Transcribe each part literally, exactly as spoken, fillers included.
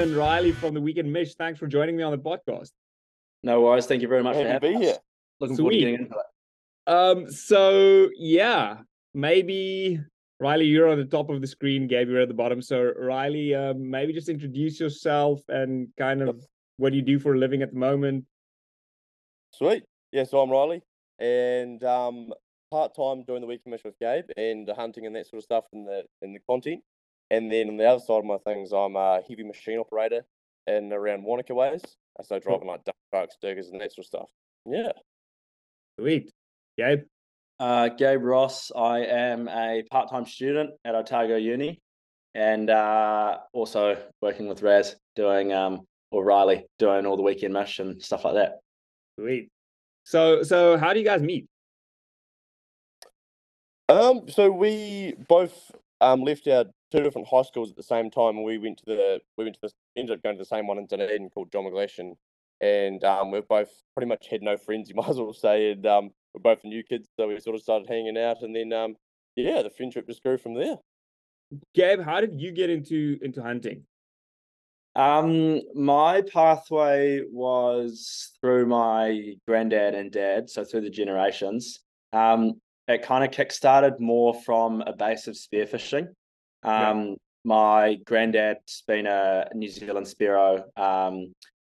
and Riley from the Weekend Mish. Thanks for joining me on the podcast. No worries. Thank you very much Happy for to having be us. here. Looking Sweet. forward to getting into it. Um, so yeah, maybe Riley, you're on the top of the screen, Gabe, you're at the bottom. So Riley, um, maybe just introduce yourself and kind of what you do for a living at the moment. Sweet. Yeah, so I'm Riley, and um, part time doing the Weekend Mish with Gabe and the hunting and that sort of stuff in the in the content. And then on the other side of my things, I'm a heavy machine operator in around Wanaka ways. So driving like dump trucks, diggers, and that sort of stuff. Yeah. Sweet. Gabe? Uh, Gabe Ross. I am a part-time student at Otago Uni, and uh, also working with Raz, doing um, or Riley, doing all the Weekend Mish and stuff like that. Sweet. So, so how do you guys meet? Um. So we both um left our two different high schools at the same time, and we went to the we went to the ended up going to the same one in Dunedin called John McGlashan, and and um we've both pretty much had no friends, you might as well say, and um we're both new kids, so we sort of started hanging out, and then um yeah, the friendship just grew from there. Gabe, how did you get into into hunting? Um, my pathway was through my granddad and dad, so through the generations. Um, it kind of kick-started more from a base of spearfishing. Um, yeah. My granddad's been a New Zealand spearo um,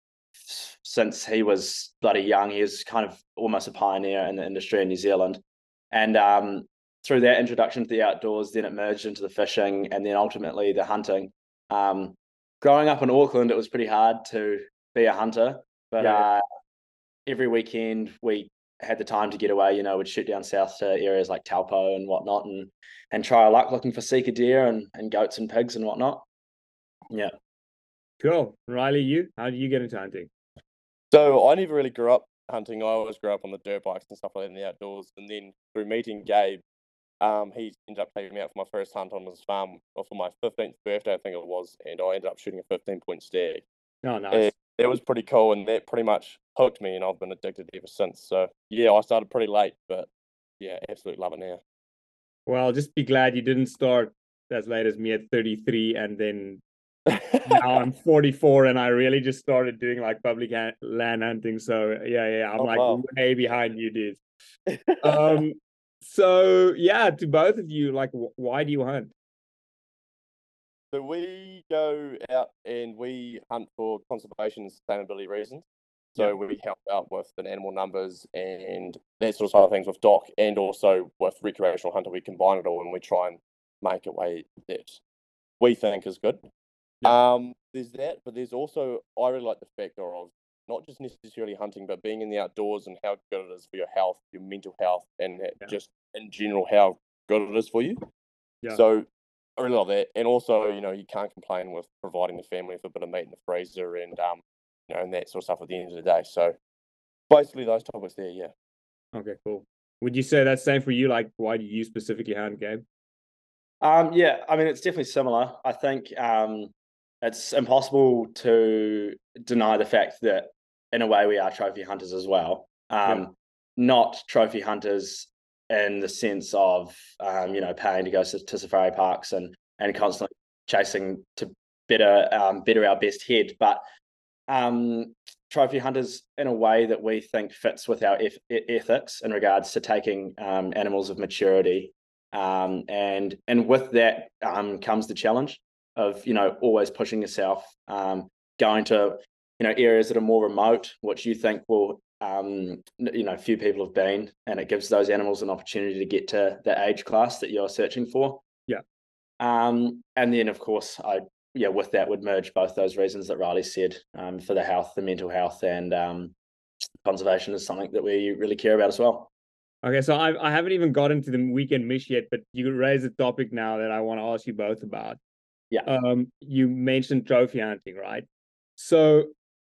since he was bloody young. He was kind of almost a pioneer in the industry in New Zealand. And um, through that introduction to the outdoors, then it merged into the fishing and then ultimately the hunting. Um, growing up in Auckland, it was pretty hard to be a hunter, but yeah. uh, every weekend we had the time to get away. You know, we'd shoot down south to areas like Taupo and whatnot, and and try our luck looking for sika deer and, and goats and pigs and whatnot. Yeah. Cool. Riley, you? How did you get into hunting? So I never really grew up hunting. I always grew up on the dirt bikes and stuff like that in the outdoors. And then through meeting Gabe, um, he ended up taking me out for my first hunt on his farm, or for my fifteenth birthday, I think it was, and I ended up shooting a fifteen point stag. Oh, nice. And that was pretty cool, and that pretty much hooked me, and I've been addicted ever since. So yeah, I started pretty late, but yeah, absolutely love it now. Well, just be glad you didn't start as late as me at thirty-three, and then now I'm forty-four, and I really just started doing like public ha- land hunting. So yeah, yeah, I'm oh, like wow. way behind you, dude. um, so yeah, to both of you, like, w- why do you hunt? So we go out and we hunt for conservation and sustainability reasons. So yeah. we help out with the animal numbers and that sort of side of things with Doc, and also with recreational hunter. We combine it all and we try and make a way that we think is good. Yeah. Um, there's that, but there's also, I really like the factor of not just necessarily hunting, but being in the outdoors and how good it is for your health, your mental health, and yeah. just in general how good it is for you. Yeah. So I really love that, and also, you know, you can't complain with providing the family with a bit of meat in the freezer and um, you know, and that sort of stuff at the end of the day. So basically, those topics there, yeah. Okay, cool. Would you say that's same for you? Like, why do you specifically hunt, Gabe? Um, yeah, I mean, it's definitely similar. I think um, it's impossible to deny the fact that, in a way, we are trophy hunters as well. Um, yeah. Not trophy hunters in the sense of, um, you know, paying to go to safari parks and, and constantly chasing to better um, better our best head, but um, trophy hunters in a way that we think fits with our eth- ethics in regards to taking um, animals of maturity. Um, and and with that um, comes the challenge of, you know, always pushing yourself, um, going to, you know, areas that are more remote, which you think will, um, you know, few people have been, and it gives those animals an opportunity to get to the age class that you're searching for. Yeah. Um, and then, of course, I, yeah, with that would merge both those reasons that Riley said, um, for the health, the mental health, and um, conservation is something that we really care about as well. Okay, so I I haven't even got into the Weekend Mish yet, but you raise a topic now that I want to ask you both about. Yeah. Um, you mentioned trophy hunting, right? So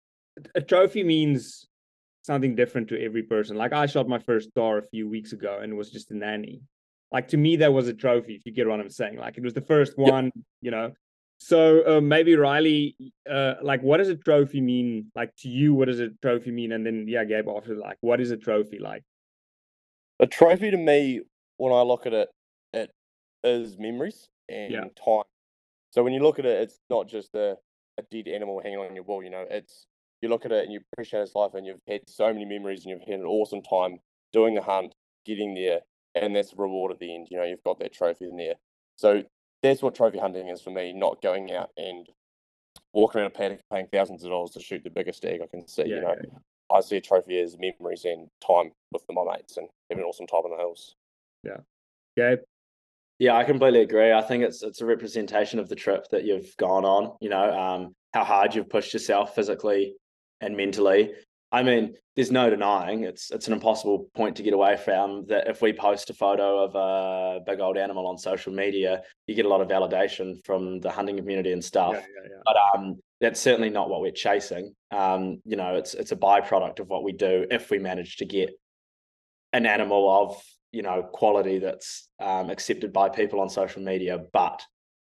a trophy means something different to every person. Like, I shot my first star a few weeks ago, and it was just a nanny. Like, to me, that was a trophy, if you get what I'm saying. Like, it was the first one, yep. you know. So uh, maybe Riley, uh, like, what does a trophy mean? Like, to you, what does a trophy mean? And then, yeah, Gabe, after, like, what is a trophy like? A trophy to me, when I look at it, it is memories and yeah. time. So when you look at it, it's not just a, a dead animal hanging on your wall. You know, it's you look at it and you appreciate its life, and you've had so many memories, and you've had an awesome time doing the hunt, getting there, and that's the reward at the end. You know, you've got that trophy in there. So that's what trophy hunting is for me. Not going out and walking around a paddock paying thousands of dollars to shoot the biggest stag I can see. Yeah, you know, yeah, yeah. I see a trophy as memories and time with my mates and having an awesome time on the hills. Yeah. Gabe? Yeah, I completely agree. I think it's it's a representation of the trip that you've gone on, you know, um, how hard you've pushed yourself physically and mentally. I mean, there's no denying it's it's an impossible point to get away from that if we post a photo of a big old animal on social media, you get a lot of validation from the hunting community and stuff. Yeah, yeah, yeah. But um, that's certainly not what we're chasing. Um, you know, it's it's a byproduct of what we do if we manage to get an animal of, you know, quality that's um, accepted by people on social media. But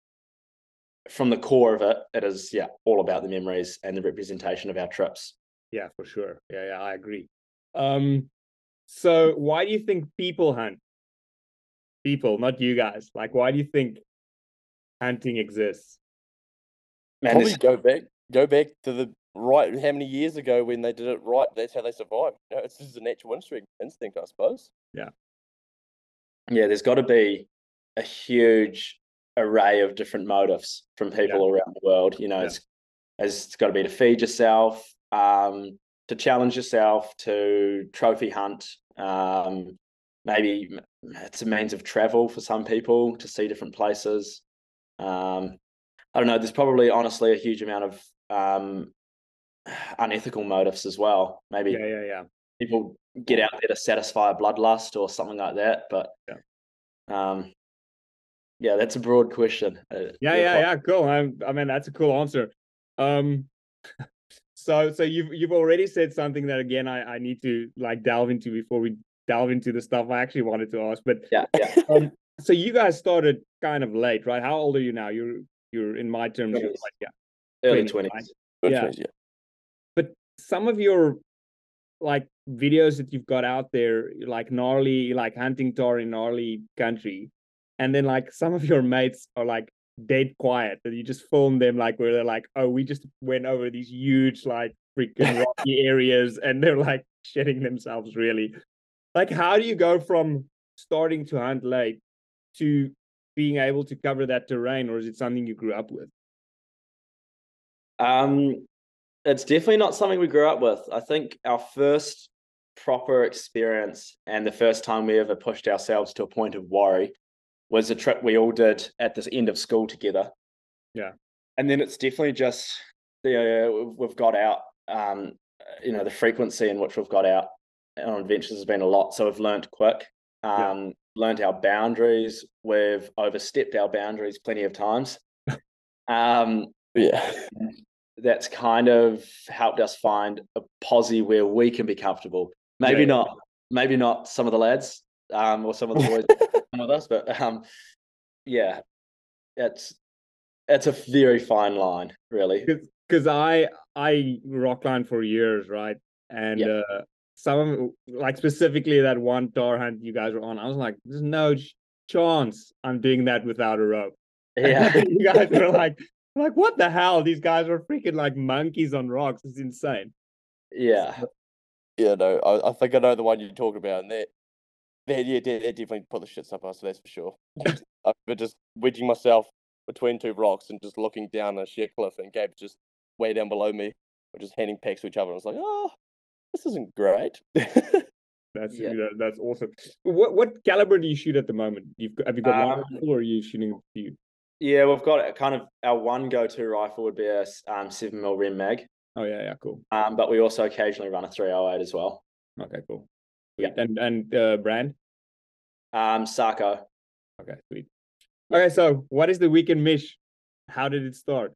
from the core of it, it is, yeah, all about the memories and the representation of our trips. Yeah, for sure. Yeah, yeah, I agree. Um, so why do you think people hunt? People, not you guys. Like, why do you think hunting exists? Man, Probably this, go back, go back to the right. How many years ago when they did it right? That's how they survived. You know, it's just a natural instinct, instinct, I suppose. Yeah. yeah, there's got to be a huge array of different motives from people Yeah. around the world. You know, Yeah. it's it's got to be to feed yourself, um, to challenge yourself, to trophy hunt. Um, maybe it's a means of travel for some people to see different places. Um, I don't know. There's probably honestly a huge amount of um, unethical motives as well. Maybe Yeah, yeah, yeah. people get out there to satisfy a bloodlust or something like that. But Yeah. um, yeah, that's a broad question. Uh, Yeah, you're yeah, quite- yeah. Cool. I, I mean, that's a cool answer. Um, so, so you've you've already said something that again I I need to like delve into before we delve into the stuff I actually wanted to ask. But Yeah, yeah. um, so you guys started kind of late, right? How old are you now? You're you're in my terms, you're like, yeah, Early twenty, twenties. right? Yeah. yeah. But some of your like videos that you've got out there, like gnarly, like hunting tar in gnarly country, and then like some of your mates are like dead quiet, and you just film them like where they're like, oh, we just went over these huge like freaking rocky areas, and they're like shitting themselves really. Like, how do you go from starting to hunt late to being able to cover that terrain, or is it something you grew up with? Um, it's definitely not something we grew up with. I think our first proper experience and the first time we ever pushed ourselves to a point of worry was a trip we all did at the end of school together. Yeah. And then it's definitely just, you know, we've got out, um, you know, the frequency in which we've got out on adventures has been a lot. So we've learned quick, um, yeah. learned our boundaries. We've overstepped our boundaries plenty of times. um, yeah. That's kind of helped us find a posse where we can be comfortable. Maybe yeah, not, yeah. maybe not some of the lads um, or some of the boys with us, but um, yeah, it's it's a very fine line, really. Because I I rockline for years, right? And yeah. uh, some of like specifically that one tar hunt you guys were on, I was like, there's no chance I'm doing that without a rope. Yeah, you guys were like. Like, what the hell? These guys are freaking like monkeys on rocks. It's insane. Yeah. Yeah, no, I, I think I know the one you're talking about. And that, that yeah, that, that definitely put the shits up us, so that's for sure. I've been just wedging myself between two rocks and just looking down a sheer cliff, and Gabe's just way down below me. We're just handing packs to each other. I was like, oh, this isn't great. That's yeah. That's awesome. What what caliber do you shoot at the moment? You've have you got um, one rifle, or are you shooting a few? Yeah, we've got kind of our one go-to rifle would be a um, seven mil Rem mag. Oh yeah, yeah, cool. Um, but we also occasionally run a three oh eight as well. Okay, cool. Sweet. Yeah, and and uh, brand. Um, Sarco. Okay, sweet. Okay, so what is the weekend mish? How did it start?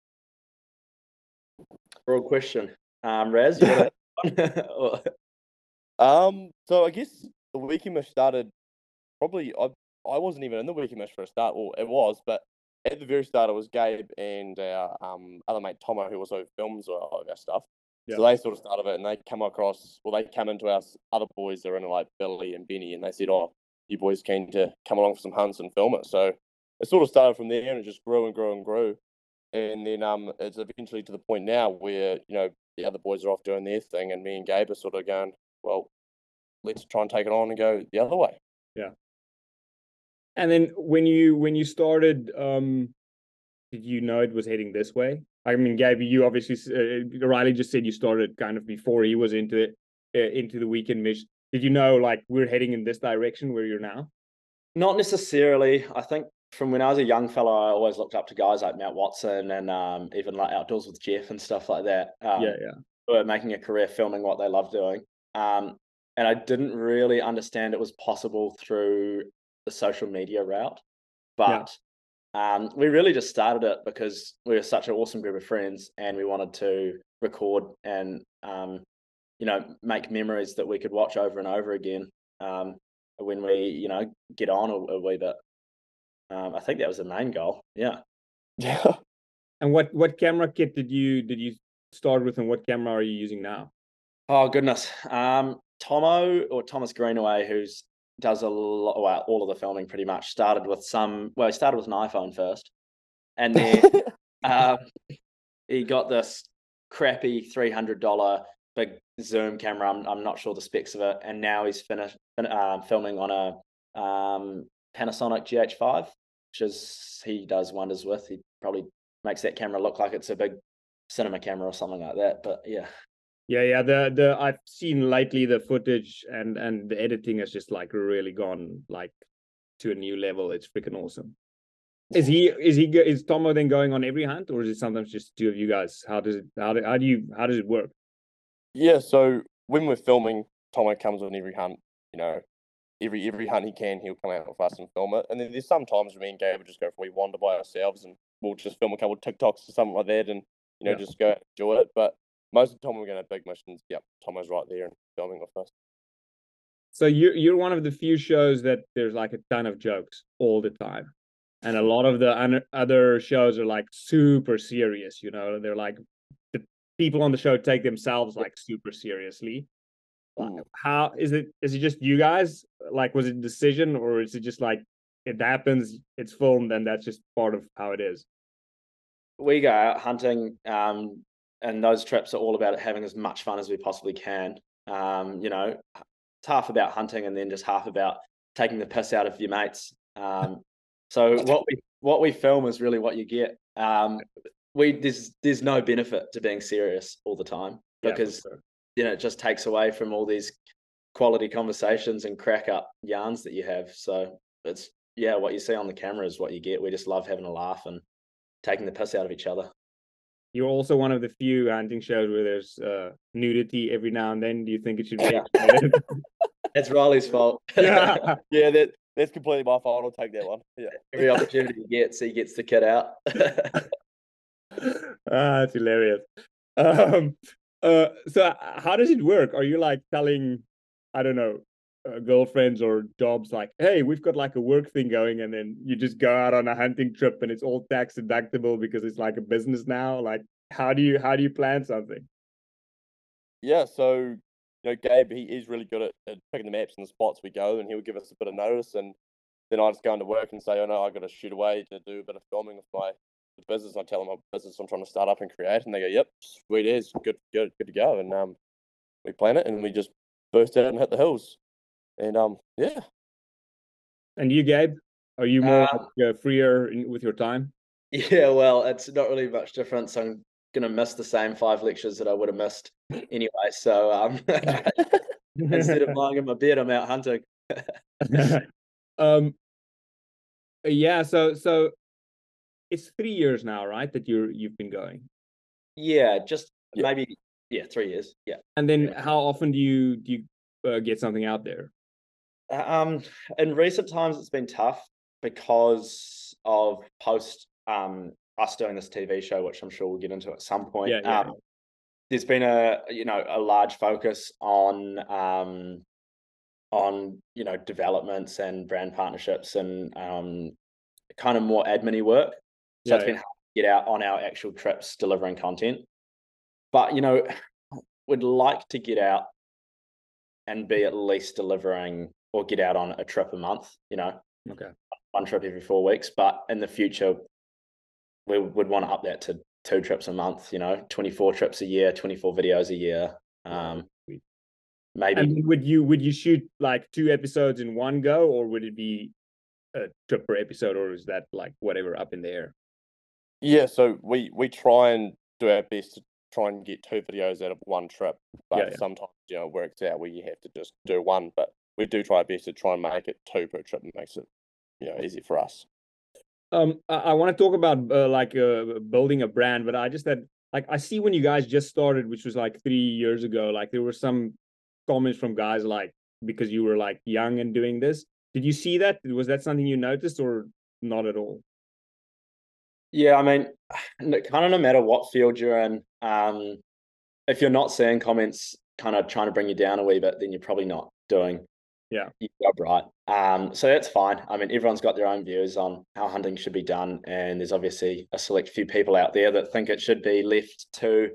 Broad question. Um, Raz, you got it? um, so I guess the weekend mish started probably. I I wasn't even in the weekend mish for a start. Well, it was, but at the very start, it was Gabe and our um, other mate Tomo, who also films all of our stuff. Yep. So they sort of started it, and they come across, well, they come into our other boys that are in like Billy and Benny, and they said, oh, you boys keen to come along for some hunts and film it. So it sort of started from there, and it just grew and grew and grew. And then um, it's eventually to the point now where, you know, the other boys are off doing their thing, and me and Gabe are sort of going, well, let's try and take it on and go the other way. Yeah. And then when you when you started, um, did you know it was heading this way? I mean, Gabe, you obviously, uh, Riley just said you started kind of before he was into it, uh, into the weekend mission. Did you know, like, we're heading in this direction where you're now? Not necessarily. I think from when I was a young fellow, I always looked up to guys like Matt Watson and um, even like Outdoors with Jeff and stuff like that. Um, yeah, yeah. Who are making a career filming what they love doing. Um, and I didn't really understand it was possible through the social media route. But yeah. um, we really just started it because we were such an awesome group of friends and we wanted to record and, um, you know, make memories that we could watch over and over again um, when we, you know, get on a, a wee bit. Um, I think that was the main goal. Yeah. Yeah. And what what camera kit did you did you start with, and what camera are you using now? Oh goodness, um, Tomo or Thomas Greenaway, who's does a lot, well, all of the filming pretty much. Started with some. Well, he started with an iPhone first, and then um, he got this crappy three hundred dollar big zoom camera. I'm I'm not sure the specs of it, and now he's finished uh, filming on a um, Panasonic G H five, which is he does wonders with. He probably makes that camera look like it's a big cinema camera or something like that. But yeah. Yeah, yeah. The the I've seen lately the footage and and the editing has just like really gone like to a new level. It's freaking awesome. Is he is he is Tomo then going on every hunt, or is it sometimes just two of you guys? How does it how do how do you how does it work? Yeah, so when we're filming, Tomo comes on every hunt. You know, every every hunt he can, he'll come out with us and film it. And then there's some times when me and Gabe will just go for a wee wander by ourselves, and we'll just film a couple of TikToks or something like that, and you know, yeah. just go enjoy it. But most of the time we're going to big missions. Yep, Tomo's right there and filming with us. So you're you're one of the few shows that there's like a ton of jokes all the time, and a lot of the other shows are like super serious. You know, they're like the people on the show take themselves like super seriously. Ooh. How is it? Is it just you guys? Like, was it a decision, or is it just like it happens, it's filmed, and that's just part of how it is? We go out hunting. Um, And those trips are all about having as much fun as we possibly can. Um, you know, it's half about hunting and then just half about taking the piss out of your mates. Um, so what we what we film is really what you get. Um, we there's there's no benefit to being serious all the time because yeah, sure. you know it just takes away from all these quality conversations and crack up yarns that you have. So it's yeah, what you see on the camera is what you get. We just love having a laugh and taking the piss out of each other. You're also one of the few hunting shows where there's uh, nudity every now and then. Do you think it should be? It's Riley's fault. Yeah, yeah, that that's completely my fault. I'll take that one. Yeah, every opportunity he gets, he gets the kid out. Ah, that's hilarious. Um, uh, so how does it work? Are you like telling, I don't know, uh, girlfriends or jobs like, hey, we've got like a work thing going, and then you just go out on a hunting trip and it's all tax deductible because it's like a business now? Like, how do you how do you plan something? Yeah, so you know, Gabe, he is really good at, at picking the maps and the spots we go, and he'll give us a bit of notice, and then I just go into work and say, oh no, I got to shoot away to do a bit of filming with my business. I tell them what business I'm trying to start up and create, and they go, yep, sweet as, good, good, good to go. And um, we plan it, and we just burst out and hit the hills. And um, yeah. And you, Gabe, are you more um, like, uh, freer in, with your time? Yeah, well, it's not really much difference. I'm gonna miss the same five lectures that I would have missed anyway. So um, instead of lying in my bed, I'm out hunting. um, yeah. So so it's three years now, right? That you're you've been going. Yeah, just yeah. maybe yeah, three years. Yeah. And then yeah. how often do you do you uh, get something out there? Um, in recent times, it's been tough because of post um, us doing this T V show, which I'm sure we'll get into at some point. Yeah, yeah. Um, there's been a you know a large focus on um, on you know developments and brand partnerships and um, kind of more admin-y work. So yeah, it's been yeah. hard to get out on our actual trips delivering content. But you know, we'd like to get out and be at least delivering or get out on a trip a month, you know, okay, one trip every four weeks. But in the future, we would want to up that to two trips a month. You know, twenty-four trips a year, twenty-four videos a year. Um, maybe. And would you would you shoot like two episodes in one go, or would it be a trip per episode, or is that like whatever up in the air? Yeah, so we we try and do our best to try and get two videos out of one trip, but Yeah, yeah. sometimes, you know, it works out where you have to just do one, but we do try our best to try and make it two per trip. It makes it, you know, easy for us. Um, I, I want to talk about uh, like uh, building a brand, but I just had like I see when you guys just started, which was like three years ago, like there were some comments from guys like because you were like young and doing this. Did you see that? Was that something you noticed or not at all? Yeah, I mean, kind of no matter what field you're in, um, if you're not seeing comments kind of trying to bring you down a wee bit, then you're probably not doing yeah your job right. Um, so that's fine. I mean, everyone's got their own views on how hunting should be done, and there's obviously a select few people out there that think it should be left to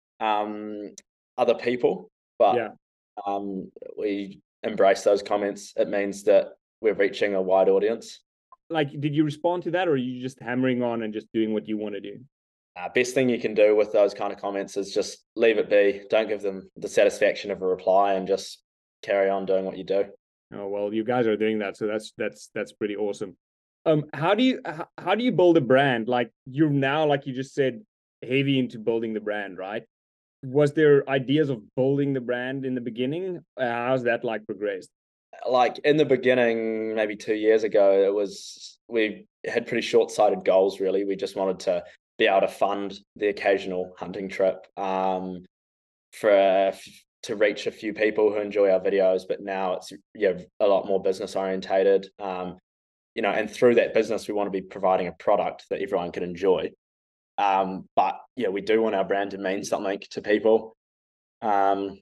um, other people. But yeah um, we embrace those comments. It means that we're reaching a wide audience. Like, did you respond to that, or are you just hammering on and just doing what you want to do? Uh, best thing you can do with those kind of comments is just leave it be. Don't give them the satisfaction of a reply, and just carry on doing what you do. Oh well, you guys are doing that, so that's that's that's pretty awesome. Um, how do you how, how do you build a brand? Like you're now, like you just said, heavy into building the brand, right? Was there ideas of building the brand in the beginning? Uh, how's that like progressed? Like in the beginning, maybe two years ago, it was we had pretty short-sighted goals. Really, we just wanted to be able to fund the occasional hunting trip, um, for to reach a few people who enjoy our videos. But now it's yeah a lot more business orientated. Um, you know, and through that business, we want to be providing a product that everyone can enjoy. Um, but yeah, we do want our brand to mean something to people, um,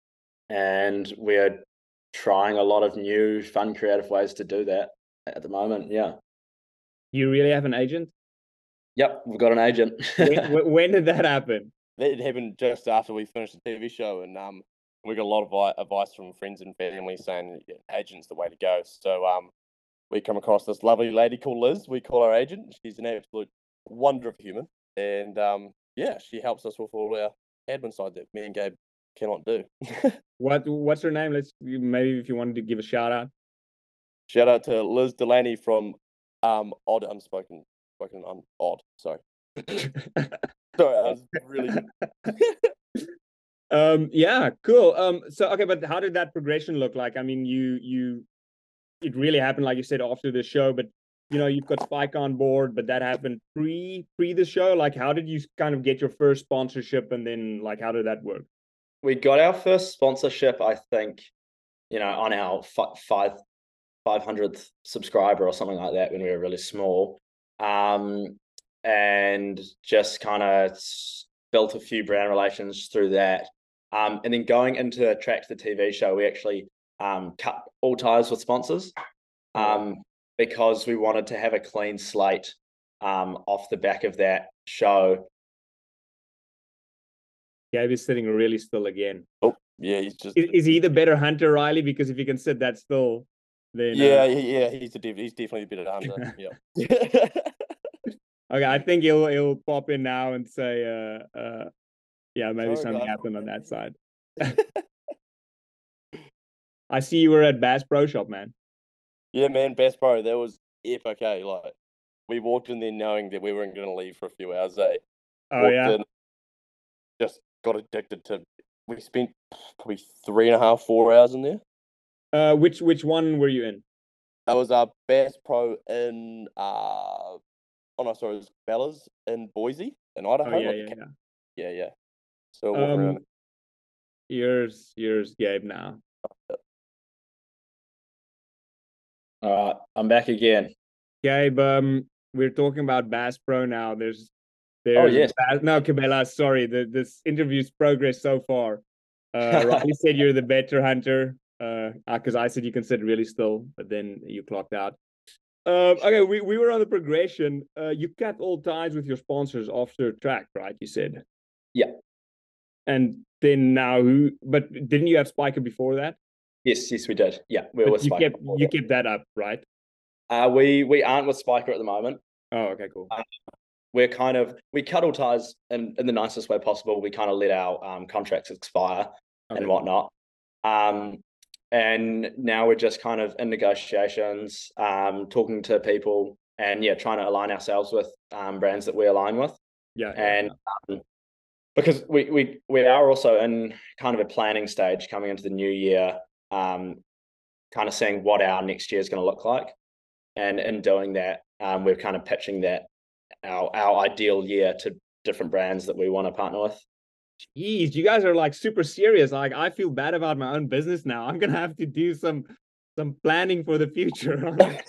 and we're trying a lot of new, fun, creative ways to do that at the moment. Yeah. You really have an agent? Yep, we've got an agent. when, when did that happen? That happened just after we finished the T V show, and um, we got a lot of advice from friends and family saying yeah, agent's the way to go. So um, we come across this lovely lady called Liz. We call her agent. She's an absolute wonder of a human, and um, yeah, she helps us with all our admin side that me and Gabe cannot do. what what's her name? Let's maybe if you wanted to give a shout out. Shout out to Liz Delaney from um Odd Unspoken Spoken un, Odd. Sorry. Sorry, I was really um yeah, cool. Um so okay, but how did that progression look like? I mean, you you it really happened, like you said, after the show, but you know, you've got Spike on board, but that happened pre pre the show. Like, how did you kind of get your first sponsorship, and then like how did that work? We got our first sponsorship, I think, you know, on our five five hundredth subscriber or something like that when we were really small, um, and just kind of built a few brand relations through that. Um, and then going into Track the T V show, we actually um, cut all ties with sponsors, um, because we wanted to have a clean slate um, off the back of that show. Gabe is sitting really still again. Oh, yeah, he's just. Is, is he the better hunter, Riley? Because if he can sit that still, then yeah, uh... yeah, he's the he's definitely the better hunter. Yeah. Okay, I think he'll he'll pop in now and say, uh, uh, yeah, maybe Sorry, something guys. happened on that side. I see you were at Bass Pro Shop, man. Yeah, man, Bass Pro, that was epic. Eh? Like, we walked in there knowing that we weren't going to leave for a few hours. Eh? Oh walked yeah. In, just got addicted to. We spent probably three and a half, four hours in there. Uh, which which one were you in? That was our uh, Bass Pro in. Uh, oh no, sorry, it was Bella's in Boise, in Idaho. Oh yeah, like yeah, yeah. Yeah, yeah. So walking Um, around. Yours, yours, Gabe. Now. All right, I'm back again. Gabe, um, we're talking about Bass Pro now. There's, there's. Oh yes. Bass, no, Cabela. Sorry, the this interview's progress so far. Uh, Riley said you're the better hunter. Uh, because I said you can sit really still, but then you clocked out. Um, okay, we, we were on the progression. Uh, you cut all ties with your sponsors after track, right? You said. Yeah. And then now who? But didn't you have Spiker before that? Yes, yes, we did. Yeah, we were with you Spiker. kept you kept that up, right? Uh, we we aren't with Spiker at the moment. Oh, okay, cool. Uh, we're kind of we cut all ties in, in the nicest way possible. We kind of let our um, contracts expire okay. and whatnot. Um, and now we're just kind of in negotiations, um, talking to people, and yeah, trying to align ourselves with um, brands that we align with. Yeah, and yeah. Um, because we we we are also in kind of a planning stage coming into the new year, um, kind of seeing what our next year is going to look like, and in doing that, um, we're kind of pitching that our our ideal year to different brands that we want to partner with. Jeez, you guys are like super serious. Like, I feel bad about my own business now. I'm gonna have to do some some planning for the future.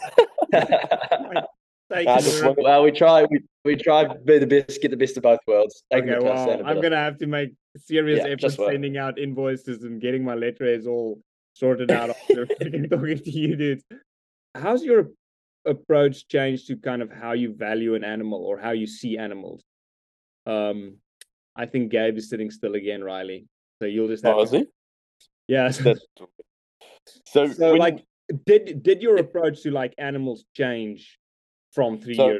like, well, we try we, we try to be the best, get the best of both worlds. Okay, well, I'm gonna have to make serious yeah, efforts sending out invoices and getting my letterheads all sorted out after talking to you, dude. How's your approach changed to kind of how you value an animal or how you see animals? Um, I think Gabe is sitting still again, Riley. So you'll just have oh, to... is he? Yeah. So, so, so when... like, did did your approach to like animals change from three so, years?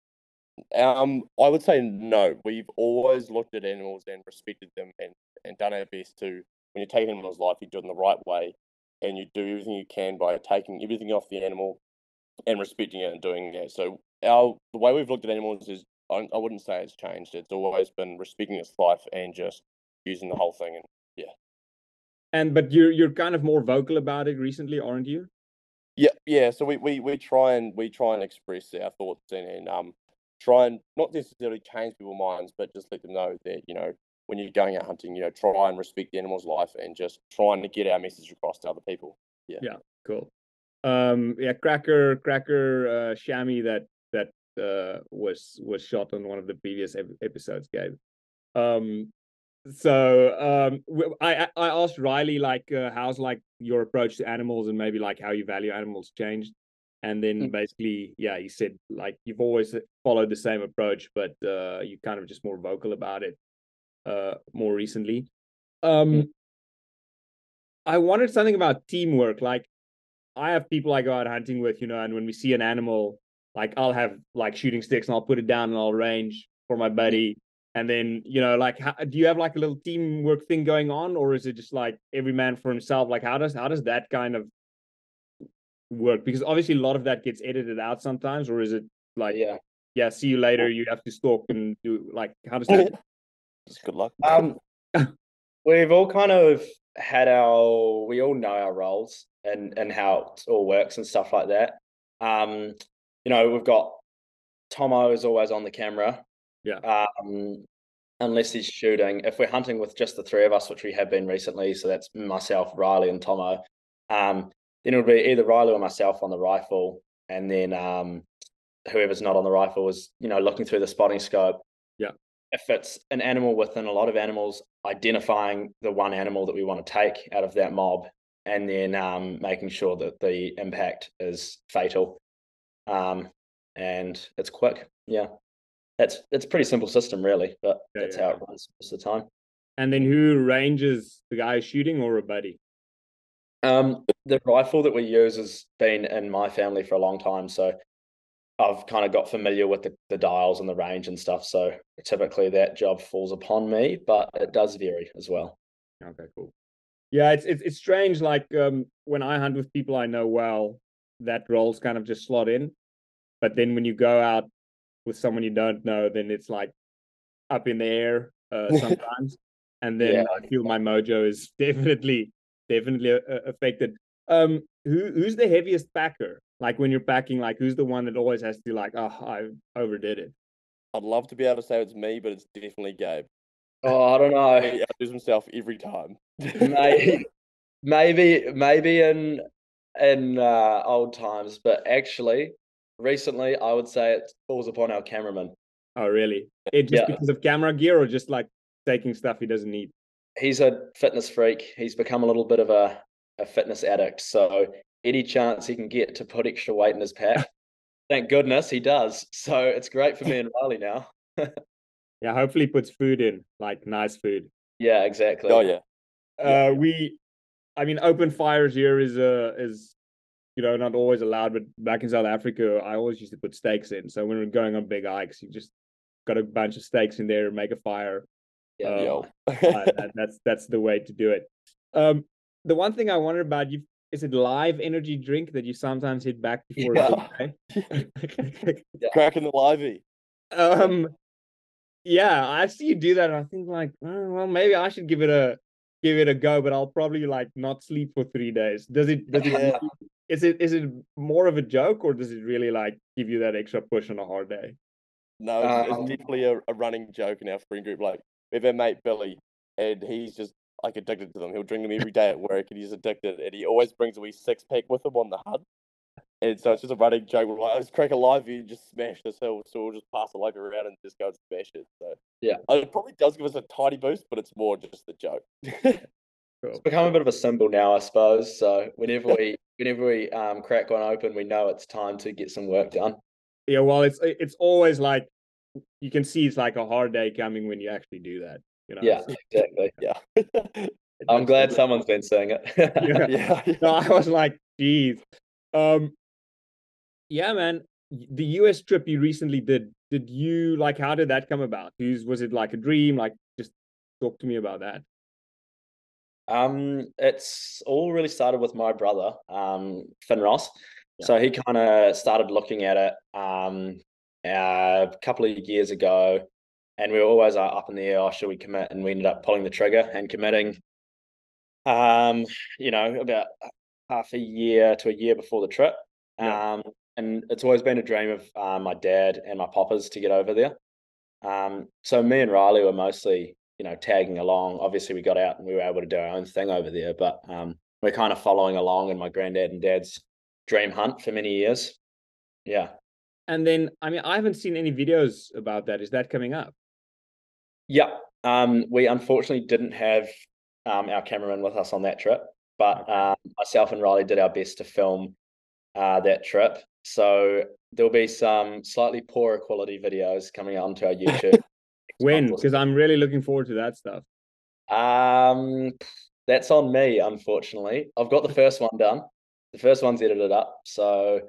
Um, I would say no. We've always looked at animals and respected them, and, and done our best to. When you take an animal's life, you do it in the right way, and you do everything you can by taking everything off the animal and respecting it and doing that. So our the way we've looked at animals is, I, I wouldn't say it's changed. It's always been respecting its life and just using the whole thing. And yeah. And but you're you're kind of more vocal about it recently, aren't you? Yeah, yeah. So we, we, we try and we try and express our thoughts and, and um try and not necessarily change people's minds, but just let them know that, you know, when you're going out hunting, you know, try and respect the animal's life and just trying to get our message across to other people. Yeah. Yeah. Cool. Um. Yeah. Cracker. Cracker. Uh. Shammy. That that uh was was shot on one of the previous ep episodes, Gabe. Um. So um, I I asked Riley like uh, how's like your approach to animals and maybe like how you value animals changed, and then mm-hmm. basically yeah he said like you've always followed the same approach, but uh, you kind of just more vocal about it uh, more recently. Um, mm-hmm. I wanted something about teamwork. Like I have people I go out hunting with, you know, and when we see an animal, like I'll have like shooting sticks and I'll put it down and I'll range for my buddy. Mm-hmm. And then, you know, like, how, do you have like a little teamwork thing going on, or is it just like every man for himself? Like, how does how does that kind of work? Because obviously a lot of that gets edited out sometimes, or is it like, yeah, yeah, see you later, you have to stalk and do like, how does that? Just good luck. Um, we've all kind of had our, we all know our roles and and how it all works and stuff like that. Um, you know, we've got Tomo is always on the camera. Yeah. Um, unless he's shooting. If we're hunting with just the three of us, which we have been recently, so that's myself, Riley, and Tomo, um, then it'll be either Riley or myself on the rifle, and then um, whoever's not on the rifle is, you know, looking through the spotting scope. Yeah. If it's an animal within a lot of animals, identifying the one animal that we want to take out of that mob, and then um, making sure that the impact is fatal, um, and it's quick. Yeah. That's it's a pretty simple system, really, but yeah, that's yeah. how it runs most of the time. And then who ranges, the guy shooting or a buddy? Um, the rifle that we use has been in my family for a long time, so I've kind of got familiar with the, the dials and the range and stuff. So typically that job falls upon me, but it does vary as well. Okay, cool. Yeah, it's it's, it's strange. Like um, when I hunt with people I know well, that roles kind of just slot in, but then when you go out with someone you don't know, then it's like up in the air uh, sometimes, and then yeah. I feel my mojo is definitely definitely uh, affected. Um, who who's the heaviest packer? Like when you're packing, like who's the one that always has to like, oh, I overdid it? I'd love to be able to say it's me, but it's definitely Gabe. Oh, I don't know. He outdoes himself every time. maybe, maybe, maybe in in uh, old times, but actually. Recently, I would say it falls upon our cameraman. Oh, really? It just yeah. because of camera gear, or just like taking stuff he doesn't need? He's a fitness freak. He's become a little bit of a, a fitness addict. So any chance he can get to put extra weight in his pack, thank goodness he does. So it's great for me and Riley now. Yeah, hopefully he puts food in, like nice food. Yeah, exactly. Oh yeah. Uh, yeah. We, I mean, open fires here is uh is. You know, not always allowed, but back in South Africa, I always used to put stakes in. So when we're going on big hikes, you just got a bunch of steaks in there, make a fire. Yeah, Um, Yo. uh, that, that's that's the way to do it. Um, the one thing I wondered about you is it live energy drink that you sometimes hit back before Yeah. a big day? Cracking the livey. um, yeah, I see you do that, and I think like, oh, well, maybe I should give it a give it a go, but I'll probably like not sleep for three days. Does it? Does it? Yeah. Is it? Is it more of a joke, or does it really like give you that extra push on a hard day? No, it's, Um, it's definitely a, a running joke in our friend group. Like, we have our mate Billy, and he's just like addicted to them. He'll drink them every day at work, and he's addicted. And he always brings a wee six pack with him on the hut. And so it's just a running joke. We're like, let's crack a live and just smash this hill. So we'll just pass the live around and just go and smash it. So Yeah. it probably does give us a tiny boost, but it's more just the joke. Cool. It's become a bit of a symbol now, I suppose. So whenever we whenever we um crack one open, we know it's time to get some work done. Yeah, well, it's it's always like you can see it's like a hard day coming when you actually do that. You know. Yeah, So exactly. Yeah. I'm it's- glad someone's been saying it. Yeah. Yeah. yeah. No, I was like, geez. Um, yeah, man. The U S trip you recently did, did you like? How did that come about? Who's was it like a dream? Like, just talk to me about that. Um, it's all really started with my brother, um, Finn Ross. Yeah. So he kind of started looking at it um uh, a couple of years ago, and we were always uh, up in the air, oh, should we commit? And we ended up pulling the trigger and committing. Um, you know, about half a year to a year before the trip. Yeah. Um, and it's always been a dream of uh, my dad and my poppers to get over there. Um, so me and Riley were mostly, you know, tagging along. Obviously, we got out and we were able to do our own thing over there, but um, we're kind of following along in my granddad and dad's dream hunt for many years. Yeah. And then, I mean, I haven't seen any videos about that. Is that coming up? Yeah. Um, we unfortunately didn't have um, our cameraman with us on that trip, but Okay. um, myself and Riley did our best to film uh, that trip. So there'll be some slightly poorer quality videos coming out onto our YouTube. When? Because I'm really looking forward to that stuff. Um, that's on me, unfortunately. I've got the first one done. The first one's edited up. So,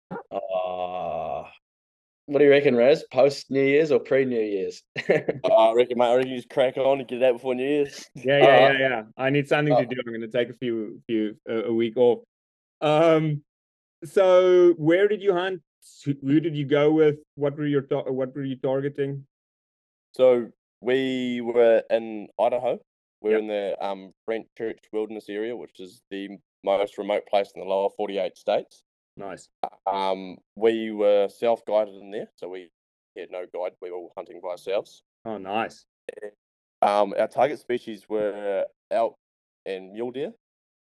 uh, what do you reckon, Raz? Post New Year's or pre New Year's? I reckon, mate, I reckon you just crack on and get it out before New Year's. Yeah, yeah, Uh, yeah, yeah. I need something to uh, do. I'm going to take a few, few uh, a week off. Um, so where did you hunt? Who, who did you go with? What were your ta- what were you targeting? So we were in Idaho. We're Yep. in the um, Brent Church Wilderness area, which is the most remote place in the lower forty-eight states. Nice. Um, we were self-guided in there, so we had no guide. We were all hunting by ourselves. Oh, nice. Um, our target species were elk and mule deer,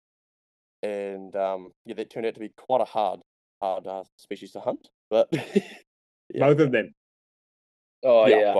and um, yeah, that turned out to be quite a hard, hard uh, species to hunt. But yeah, Both of them. oh, yeah, yeah. quite-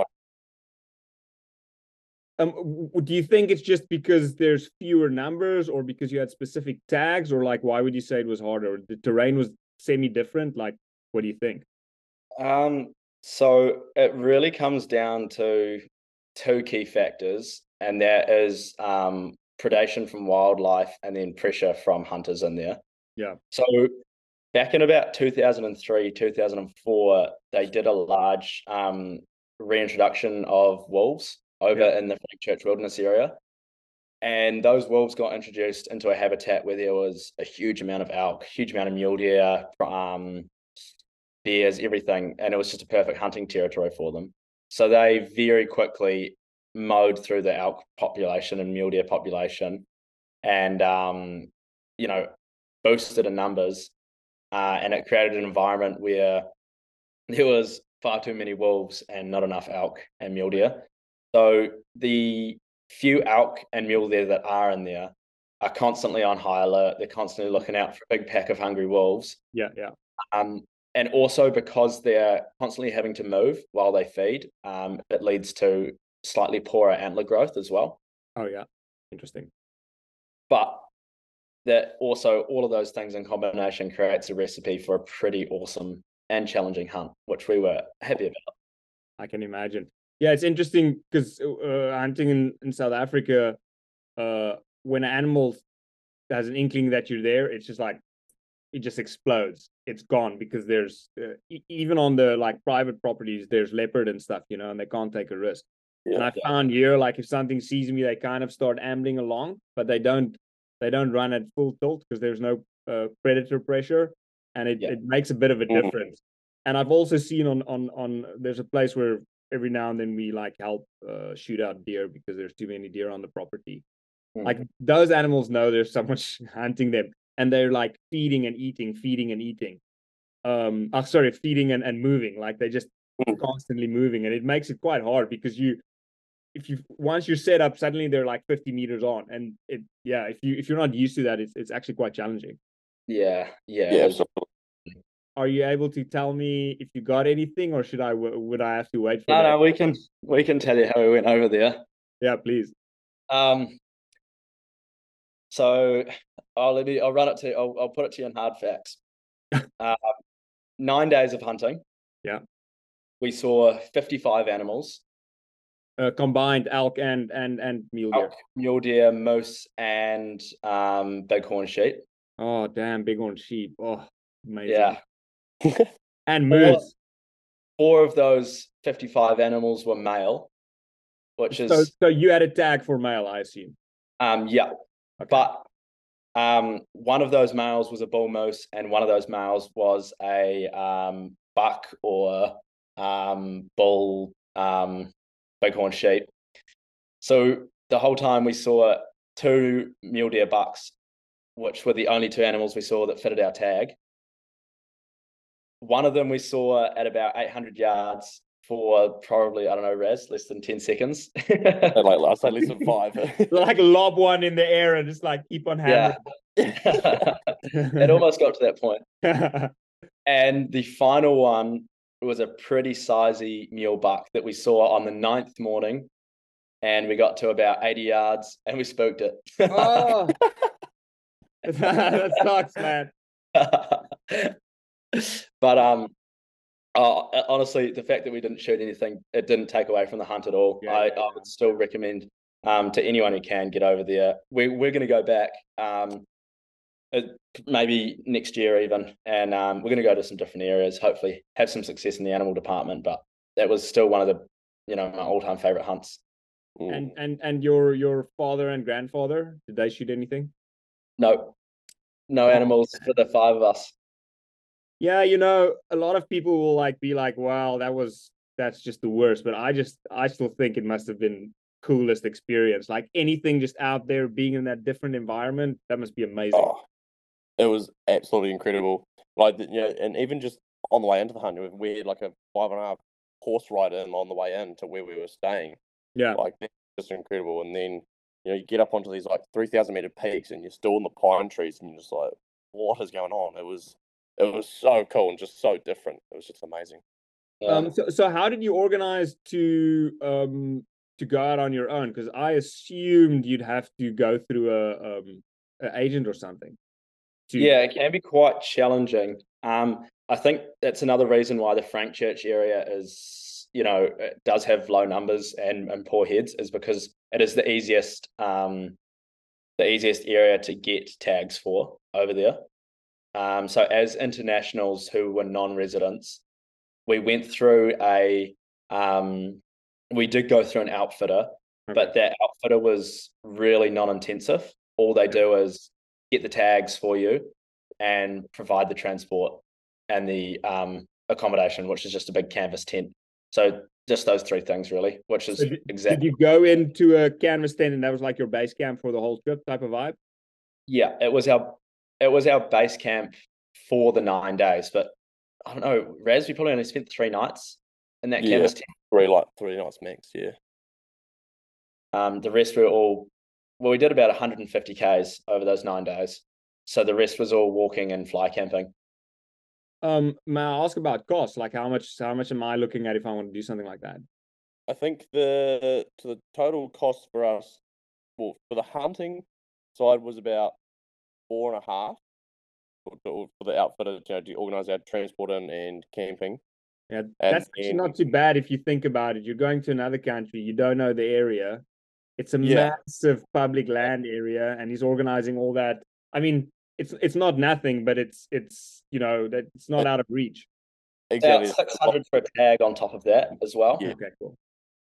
Um, w- do you think it's just because there's fewer numbers, or because you had specific tags, or like why would you say it was harder? The terrain was semi-different. Like, what do you think? Um, so it really comes down to two key factors, and that is um, predation from wildlife and then pressure from hunters in there. Yeah. So back in about two thousand three, two thousand four, they did a large um, reintroduction of wolves over Yeah. in the Frank Church Wilderness area. And those wolves got introduced into a habitat where there was a huge amount of elk, huge amount of mule deer, um, bears, everything. And it was just a perfect hunting territory for them. So they very quickly mowed through the elk population and mule deer population and, um, you know, boosted in numbers. Uh, and it created an environment where there was far too many wolves and not enough elk and mule deer. So the few elk and mule deer that are in there are constantly on high alert. They're constantly looking out for a big pack of hungry wolves. Yeah, yeah. Um, and also because they're constantly having to move while they feed, um, it leads to slightly poorer antler growth as well. Oh, yeah. Interesting. But that also, all of those things in combination creates a recipe for a pretty awesome and challenging hunt, which we were happy about. I can imagine. Yeah, it's interesting because uh, hunting in, in South Africa, uh, when an animal has an inkling that you're there, it's just like it just explodes. It's gone because there's uh, e- even on the like private properties, there's leopard and stuff, you know, and they can't take a risk. Yeah. And I found here, like if something sees me, they kind of start ambling along, but they don't they don't run at full tilt because there's no uh, predator pressure, and it, Yeah. it makes a bit of a Mhm. difference. And I've also seen on on on there's a place where every now and then we like help uh, shoot out deer because there's too many deer on the property. Mm. Like those animals know there's so much hunting them, and they're like feeding and eating, feeding and eating. Um, oh, sorry, feeding and, and moving. Like they just Mm. constantly moving, and it makes it quite hard because you, if you once you're set up, suddenly they're like fifty meters on, and it yeah, if you if you're not used to that, it's it's actually quite challenging. Yeah, yeah. Yeah, it is. absolutely. Are you able to tell me if you got anything, or should I would I have to wait for No, that? no, we can we can tell you how we went over there. Yeah, please. Um, so I'll let me I'll run it to I'll I'll put it to you in hard facts. uh, nine days of hunting. Yeah. We saw fifty-five animals: Uh, combined elk and and and mule deer. elk, mule deer, moose, and um, bighorn sheep. Oh damn, bighorn sheep. Oh, amazing. Yeah. And Four, moose. four of those fifty-five animals were male, which is So so you had a tag for male, I assume. um yeah. Okay. But um one of those males was a bull moose, and one of those males was a um buck or um bull um bighorn sheep. So the whole time we saw two mule deer bucks, which were the only two animals we saw that fitted our tag. One of them we saw at about eight hundred yards for probably, I don't know, Raz, less than ten seconds. like I'd say less than five. Like lob one in the air and just like keep on hammering. Yeah. It almost got to that point. And the final one was a pretty sizey mule buck that we saw on the ninth morning, and we got to about eighty yards and we spooked it. Oh, that sucks, man. But um, oh, honestly, the fact that we didn't shoot anything, it didn't take away from the hunt at all. Yeah, I, yeah, yeah. I would still recommend um to anyone who can get over there. We we're going to go back um uh, maybe next year even, and um we're going to go to some different areas. Hopefully, have some success in the animal department. But that was still one of the you know my all time favorite hunts. And and and your your father and grandfather, did they shoot anything? No, no animals for the five of us. Yeah, you know, a lot of people will like be like, "Wow, that was that's just the worst." But I just I still think it must have been coolest experience. Like anything just out there, being in that different environment, that must be amazing. Oh, it was absolutely incredible. Like, you know, and even just on the way into the hunt, we had like a five and a half horse ride in on the way in to where we were staying. Yeah, Like, that's just incredible. And then, you know, you get up onto these like three thousand meter peaks and you're still in the pine trees and you're just like, what is going on? It was, it was so cool and just so different. It was just amazing. Yeah. Um. So so how did you organize to um to go out on your own? Because I assumed you'd have to go through a um an agent or something. To... Yeah, it can be quite challenging. Um, I think that's another reason why the Frankchurch area is, you know, it does have low numbers and, and poor heads, is because it is the easiest, um, the easiest area to get tags for over there. Um, so as internationals who were non-residents, we went through a, um, we did go through an outfitter, Okay. but that outfitter was really non-intensive. All they do is get the tags for you and provide the transport and the um, accommodation, which is just a big canvas tent. So just those three things really, which is So did, exactly. Did you go into a canvas tent and that was like your base camp for the whole trip type of vibe? Yeah, it was our it was our base camp for the nine days, but I don't know, Raz, we probably only spent three nights in that Yeah. canvas tent. Three like three nights max, yeah. Um, the rest were all, well, we did about one hundred fifty Ks over those nine days. So the rest was all walking and fly camping. Um, may I ask about cost? Like how much how much am I looking at if I want to do something like that? I think the to the total cost for us, well, for the hunting side was about four and a half for, for the outfitter, you know, to organise our transport in and camping. Yeah, And that's actually then- not too bad if you think about it. You're going to another country, you don't know the area. It's a Yeah. massive public land area, and he's organizing all that. I mean, it's it's not nothing, but it's it's you know that it's not out of reach. About Exactly. six hundred for a tag on top of that as well. Yeah. Okay, cool.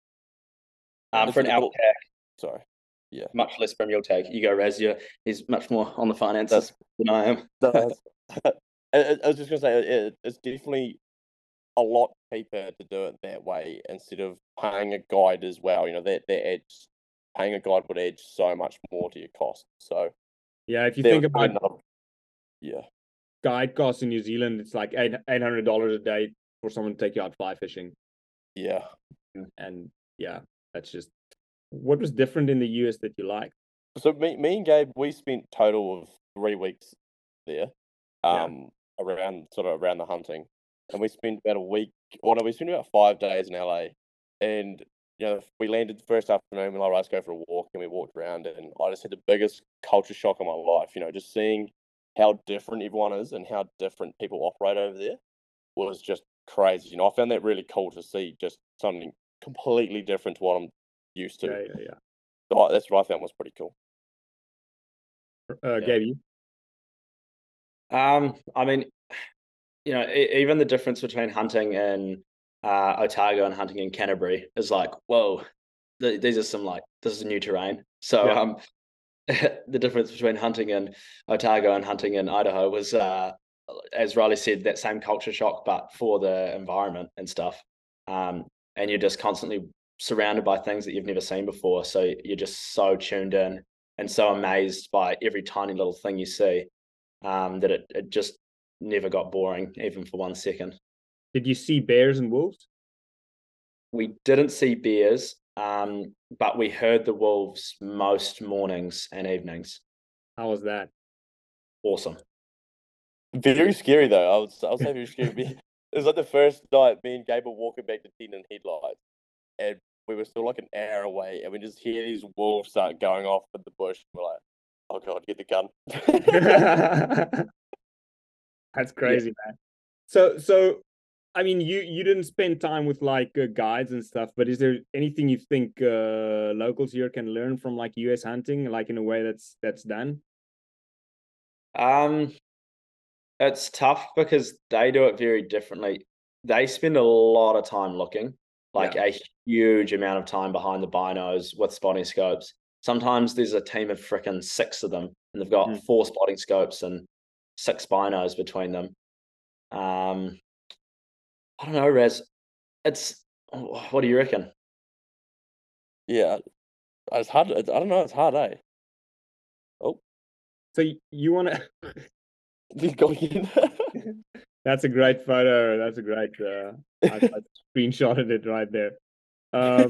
Um, It's for an a elk little- tag, Sorry. Yeah. much less for a mule tag. You go, Raz. Yeah, he's much more on the finances That's- than I am. No, that's- I, I was just gonna say it, it's definitely a lot cheaper to do it that way instead of paying a guide as well. You know that that adds paying a guide would add so much more to your cost. So Yeah, if you there think was about another- yeah, guide costs in New Zealand, it's like eight eight hundred dollars a day for someone to take you out fly fishing, yeah. and yeah, that's just what was different in the U S that you like. So me, me and Gabe, we spent total of three weeks there, Yeah. um, around sort of around the hunting, and we spent about a week. Well, no, we spent about five days in L A, and you know we landed the first afternoon. We like, let's go for a walk, and we walked around, and I just had the biggest culture shock of my life. You know, just seeing how different everyone is and how different people operate over there was just crazy. You know, I found that really cool to see just something completely different to what I'm used to. Yeah, yeah, yeah. So I- that's what I found was pretty cool. Uh, Yeah. Gabe, you? Um, I mean, you know, e- even the difference between hunting in uh, Otago and hunting in Canterbury is like, whoa, th- these are some like this is new terrain. So Yeah. um, the difference between hunting in Otago and hunting in Idaho was, uh, as Riley said, that same culture shock, but for the environment and stuff. Um, and you're just constantly surrounded by things that you've never seen before. So you're just so tuned in and so amazed by every tiny little thing you see, um, that it, it just never got boring, even for one second. Did you see bears and wolves? We didn't see bears, um, but we heard the wolves most mornings and evenings. How was that? Awesome. Very scary though. I would I would say very scary. Me- It was like the first night me and Gabe were walking back to tent in headlights, and we were still like an hour away, and we just hear these wolves start going off in the bush. We're like, "Oh god, get the gun!" That's crazy, man. So, so, I mean, you you didn't spend time with like uh, guides and stuff, but is there anything you think uh, locals here can learn from like U S hunting, like in a way that's that's done? Um, it's tough because they do it very differently. They spend a lot of time looking, like Yeah. a huge amount of time behind the binos with spotting scopes. Sometimes there's a team of frickin' six of them, and they've got Mm. four spotting scopes and six binos between them. Um, I don't know, Raz. It's what do you reckon? Yeah, it's hard. I don't know. It's hard, eh? Oh, So you, you want to? he's going in. That's a great photo. That's a great. Uh, I, I screenshotted it right there. Um,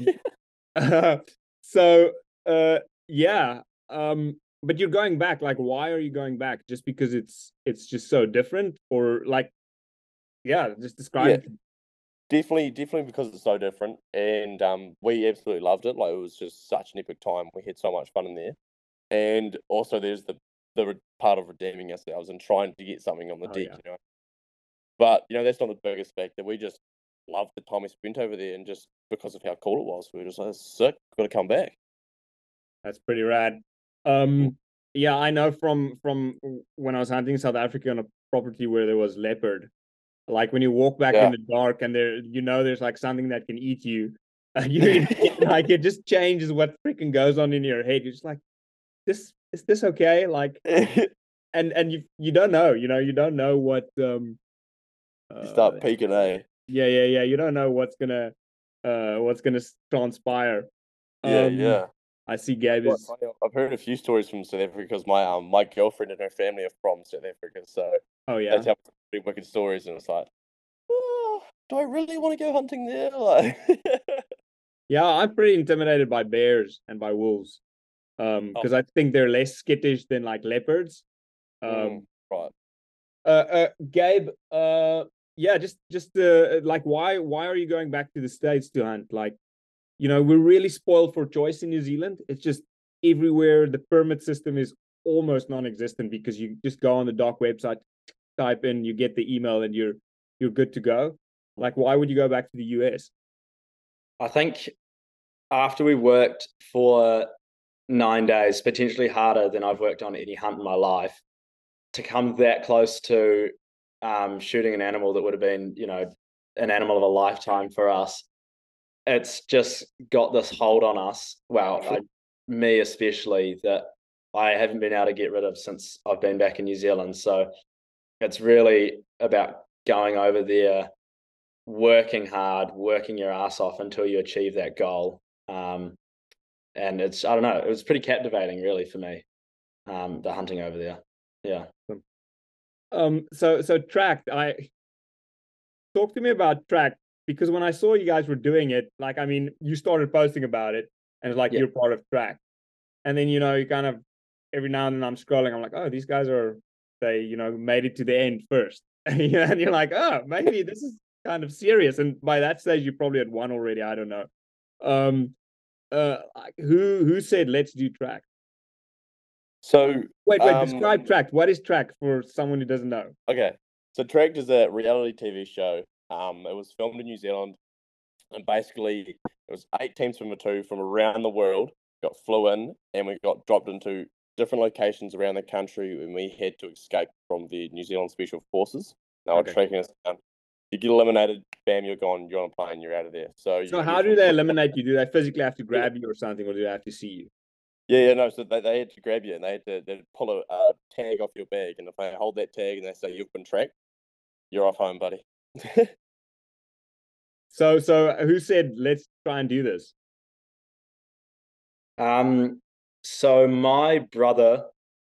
so uh, yeah. Um, but you're going back. Like, why are you going back? Just because it's it's just so different, or like, yeah, just describe Yeah. it. Definitely, definitely because it's so different, and um, we absolutely loved it. Like it was just such an epic time. We had so much fun in there, and also there's the the re- part of redeeming ourselves and trying to get something on the Oh, deck, yeah. you know. But you know that's not the biggest factor. We just loved the time we spent over there, and just because of how cool it was, we were just like, sick. Got to come back. That's pretty rad. Um, yeah, I know from from when I was hunting in South Africa on a property where there was leopard. Like when you walk back Yeah. in the dark and there, you know, there's like something that can eat you. Uh, you like it just changes what freaking goes on in your head. You're just like, this is this okay? Like, and and you you don't know, you know, you don't know what um. You Uh, start peeking, eh? yeah, yeah, yeah. You don't know what's gonna uh what's gonna transpire. Yeah, Um, yeah. I see Gabe Quite is. funny. I've heard a few stories from South Africa because my um my girlfriend and her family are from South Africa, so Oh they yeah. tell me pretty wicked stories, and it's like, oh, do I really want to go hunting there? Like, Yeah, I'm pretty intimidated by bears and by wolves. Um, Oh. because I think they're less skittish than like leopards. Um, Mm, right. uh, uh, Gabe, uh, yeah, just just uh, like why why are you going back to the States to hunt? Like, you know, we're really spoiled for choice in New Zealand. It's just everywhere. The permit system is almost non-existent because you just go on the dock website, type in, you get the email, and you're you're good to go. Like, why would you go back to the U S? I think after we worked for nine days, potentially harder than I've worked on any hunt in my life, to come that close to um, shooting an animal that would have been, you know, an animal of a lifetime for us, it's just got this hold on us. Well, I, me especially, that I haven't been able to get rid of since I've been back in New Zealand. So it's really about going over there, working hard, working your ass off until you achieve that goal. Um, and it's, I don't know, it was pretty captivating, really, for me, um, the hunting over there. Yeah. Um. So so Tract, I talk to me about Tract, because when I saw you guys were doing it, like, I mean, you started posting about it, and it's like Yeah. you're part of Tract, and then you know you kind of every now and then I'm scrolling, I'm like, oh, these guys are they you know made it to the end first, and you're like, oh, maybe this is kind of serious. And by that stage, you probably had one already. I don't know. Um. Uh. Like, who who said let's do Tract? So Wait, wait. um, Describe Tract. What is Tract for someone who doesn't know? okay, so Tract is a reality T V show. Um, it was filmed in New Zealand, and basically it was eight teams from the two from around the world got flew in, and we got dropped into different locations around the country, and we had to escape from the New Zealand Special Forces. They were Okay. tracking us down. You get eliminated, bam, you're gone. You're on a plane. You're out of there. So, So you how get do from- they eliminate you? Do they physically have to grab you or something, or do they have to see you? Yeah, yeah, no. So they, they had to grab you, and they had to they'd pull a uh, tag off your bag, and if they hold that tag and they say you've been tracked, you're off home, buddy. So so who said let's try and do this? Um, so my brother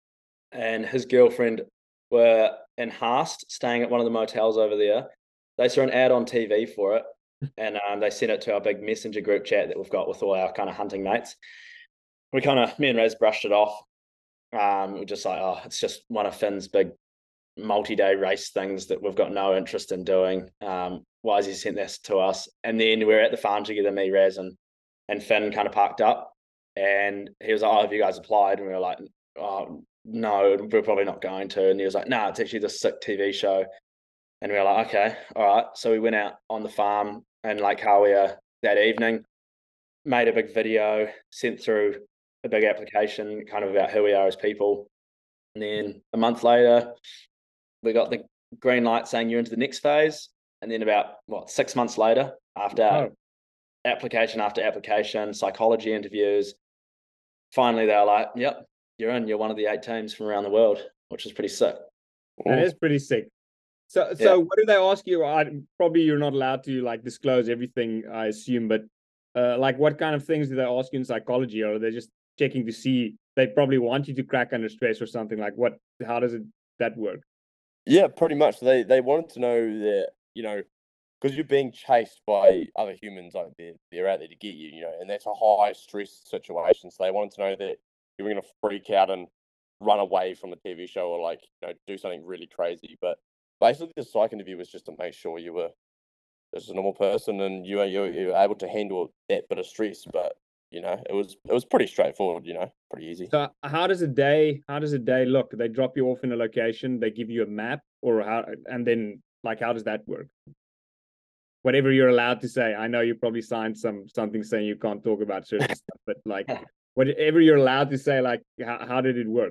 and his girlfriend were in Haast, staying at one of the motels over there. They saw an ad on T V for it, and um, they sent it to our big messenger group chat that we've got with all our kind of hunting mates. We kind of, me and Raz brushed it off. Um, we're just like, oh, it's just one of Finn's big multi-day race things that we've got no interest in doing. Um, why has he sent this to us? And then we we're at the farm together, me, Raz, and and Finn kind of parked up, and he was like, "Oh, have you guys applied?" And we were like, "Oh, no, we're probably not going to." And he was like, "No, nah, it's actually this sick T V show." And we were like, "Okay, all right." So we went out on the farm in Lake Hawea that evening, made a big video, sent through a big application, kind of about who we are as people. And then a month later, we got the green light saying you're into the next phase. And then about what six months later, after Oh. application after application, psychology interviews, finally they were like, "Yep, you're in. You're one of the eight teams from around the world," which is pretty sick. That is pretty sick. So so Yeah. what do they ask you? I, probably you're not allowed to like disclose everything, I assume, but uh, like what kind of things do they ask you in psychology, or are they just checking to see? They probably want you to crack under stress or something. Like what? How does it that work? Yeah, pretty much. They they wanted to know that, you know, because you're being chased by other humans, like they're, they're out there to get you, you know, and that's a high stress situation. So they wanted to know that you were going to freak out and run away from the T V show, or like, you know, do something really crazy. But basically, the psych interview was just to make sure you were just a normal person and you were you were, you were able to handle that bit of stress. But you know, it was it was pretty straightforward. You know, pretty easy. So how does a day? How does a day look? They drop you off in a location. They give you a map, or how? And then like how does that work? Whatever you're allowed to say. I know you probably signed some something saying you can't talk about certain stuff, but like whatever you're allowed to say, like how, how did it work?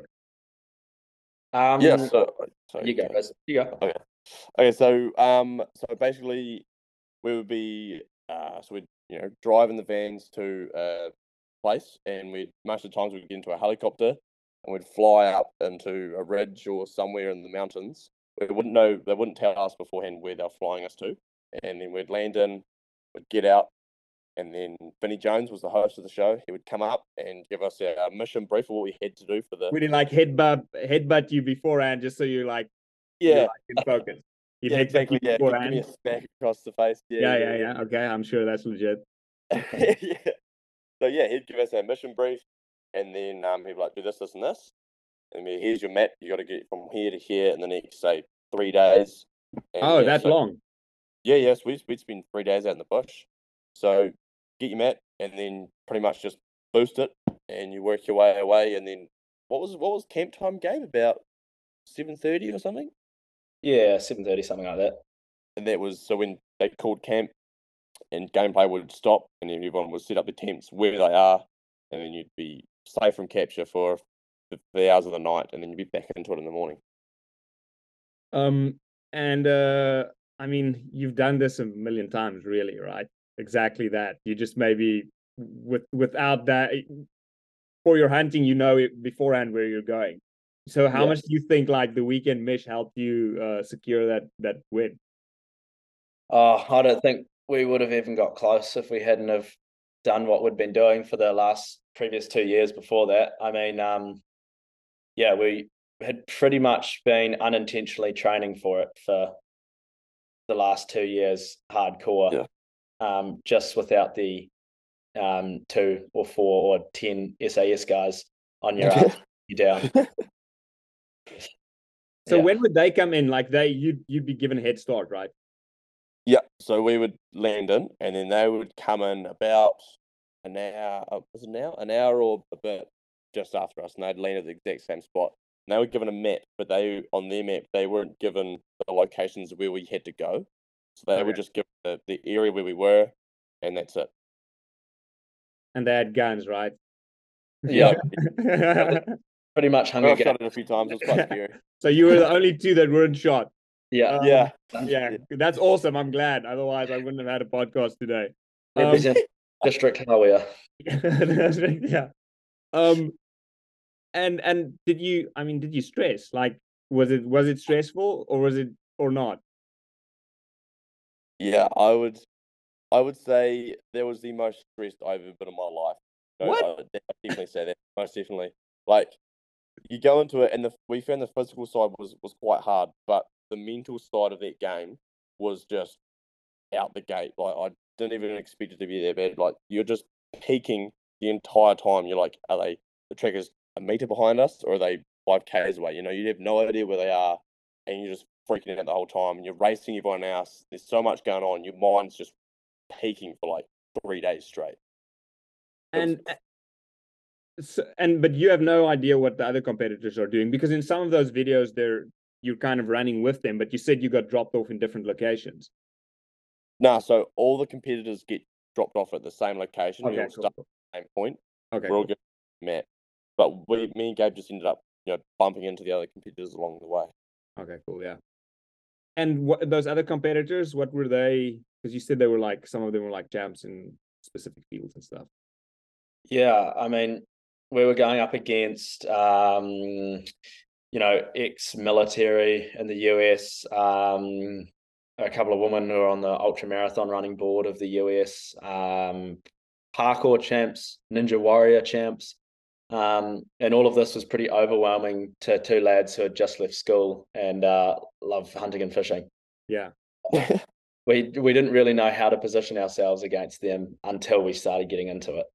Um, Yeah. So, sorry, you go, Raz. You go. Okay. Okay. So, um, so basically, we would be, uh, so we'd, you know, drive in the vans to a place, and we most of the times we'd get into a helicopter, and we'd fly up into a ridge or somewhere in the mountains. We wouldn't know, they wouldn't tell us beforehand where they're flying us to, and then we'd land in, we'd get out, and then Vinnie Jones was the host of the show. He would come up and give us a mission brief of what we had to do for the. Would he like headbutt headbutt you beforehand just so you like Yeah, you're, like, in focus? He'd yeah, headbutt exactly. you Yeah, give beforehand? me a smack across the face. Yeah, Yeah, yeah, yeah. Okay, I'm sure that's legit. yeah. Yeah. So yeah, he'd give us our mission brief, and then um, he'd be like, do this, this, and this, and then here's your map. You got to get from here to here in the next say three days. And, Oh, yeah, that so, long? Yeah, yes, we'd we'd spend three days out in the bush. So get your map, and then pretty much just boost it, and you work your way away. And then what was what was camp time, Gabe? About seven thirty or something. Yeah, seven thirty, something like that. And that was so when they called camp, and gameplay would stop, and then everyone would set up the tents where they are, and then you'd be safe from capture for the, the hours of the night, and then you'd be back into it in the morning. Um, and uh, I mean, you've done this a million times, really, right? Exactly that. You just maybe with without that for your hunting, you know it beforehand where you're going. So, how Yeah. much do you think like the weekend mish helped you uh, secure that that win? Oh, I don't think we would have even got close if we hadn't have done what we'd been doing for the last previous two years before that. I mean, um, yeah, we had pretty much been unintentionally training for it for the last two years, hardcore, Yeah. um, just without the um, two or four or ten S A S guys on your ass, you down. So Yeah. when would they come in? Like they, you'd you'd be given a head start, right? Yeah, so we would land in, and then they would come in about an hour. uh, Was it an hour? An hour or a bit just after us, and they'd land at the exact same spot. And they were given a map, but they on their map they weren't given the locations where we had to go. So they were Okay. just given the, the area where we were, and that's it. And they had guns, right? Yeah, Yeah. pretty much I Hunger got Games. shot it a few times. It was quite scary. So you were the only two that weren't shot. Yeah, Um, Yeah. yeah, that's awesome. I'm glad. Otherwise, I wouldn't have had a podcast today. Um, represent District Hawea. yeah. Um, and and did you? I mean, did you stress? Like, was it was it stressful or was it or not? Yeah, I would I would say that was the most stressed I've ever been in my life. No, What? I would de- definitely say that. Most definitely. Like you go into it, and the we found the physical side was was quite hard, but the mental side of that game was just out the gate. Like I didn't even expect it to be that bad. Like you're just peaking the entire time. You're like, are they the trackers a meter behind us, or are they five k's away? You know, you have no idea where they are, and you're just freaking out the whole time. And you're racing everyone else. There's so much going on. Your mind's just peaking for like three days straight. It was And so, and but you have no idea what the other competitors are doing because in some of those videos, they're you're kind of running with them, but you said you got dropped off in different locations. nah. So all the competitors get dropped off at the same location. We Okay, all cool. start at the same point. Okay, We're all cool. good map, but we, me and Gabe just ended up, you know, bumping into the other competitors along the way. Okay, cool. Yeah. And what those other competitors, what were they? Because you said they were like some of them were like champs in specific fields and stuff. Yeah, I mean, we were going up against, um, you know, ex-military in the U S, um, a couple of women who are on the ultra marathon running board of the U S, um, parkour champs, ninja warrior champs. Um, and all of this was pretty overwhelming to two lads who had just left school and uh, love hunting and fishing. Yeah. We we didn't really know how to position ourselves against them until we started getting into it.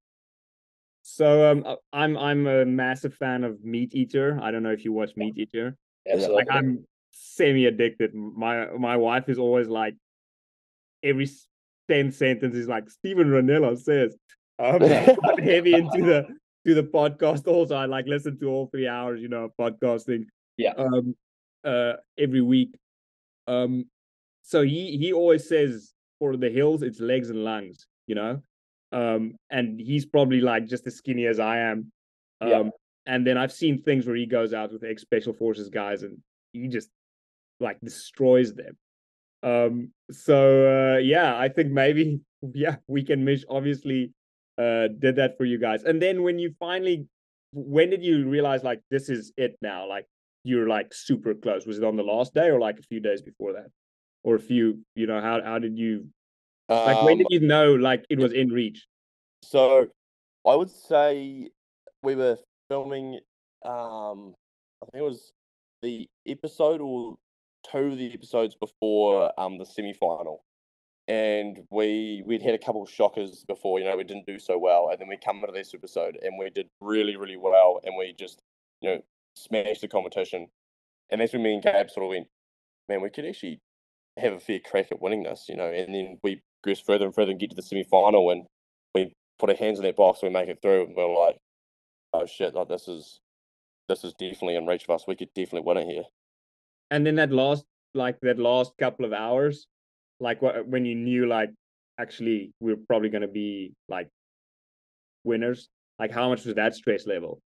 So um, uh, I'm I'm a massive fan of Meat Eater. I don't know if you watch Meat Eater. Absolutely. Like I'm semi addicted. My my wife is always like every ten sentences is like Steven Ranella says. Um, I'm heavy into the to the podcast. Also, I like listen to all three hours. You know, of podcasting. Yeah. Um, uh, every week. Um, so he he always says for the hills it's legs and lungs. You know, um, and he's probably like just as skinny as I am. Um, Yeah. and then I've seen things where he goes out with ex special forces guys and he just like destroys them. Um, so uh, yeah, I think maybe yeah, Weekend Mish obviously uh did that for you guys. And then when you finally, when did you realize like this is it now? Like you're like super close. Was it on the last day or like a few days before that, or a few? You know how how did you like? When um, did you know like it was in reach? so I would say we were filming. Um, I think it was the episode or two of the episodes before um the semi final. And we we'd had a couple of shockers before, you know, we didn't do so well, and then we come into this episode and we did really, really well, and we just, you know, smashed the competition. And that's when me and Gabe sort of went, man, we could actually have a fair crack at winning this, you know. And then we progress further and further and get to the semi final, and we put our hands in that box and we make it through, and we're like, oh shit, like this is this is definitely in reach of us. We could definitely win it here. And then that last like that last couple of hours, like what when you knew like actually we're probably gonna be like winners, like how much was that stress level?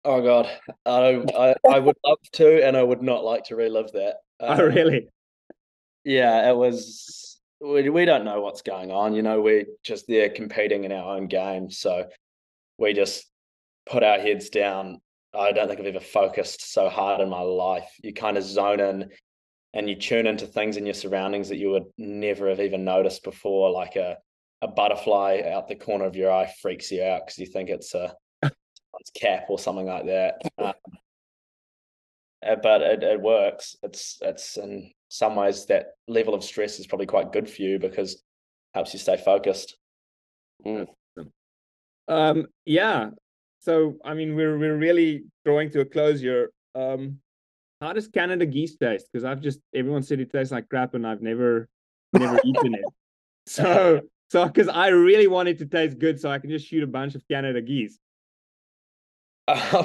Oh God, I, I I would love to, and I would not like to relive that. Oh, Um, really? yeah, it was. We we don't know what's going on. You know, we're just there competing in our own game, so we just put our heads down. I don't think I've ever focused so hard in my life. You kind of zone in and you tune into things in your surroundings that you would never have even noticed before, like a a butterfly out the corner of your eye freaks you out because you think it's a someone's cap or something like that. Um, uh, but it, it works. It's it's in some ways that level of stress is probably quite good for you because it helps you stay focused. Mm. Um, yeah. So I mean, we're we're really drawing to a close here. Um, how does Canada geese taste? Because I've just everyone said it tastes like crap, and I've never never eaten it. So so because I really want it to taste good, so I can just shoot a bunch of Canada geese. Um,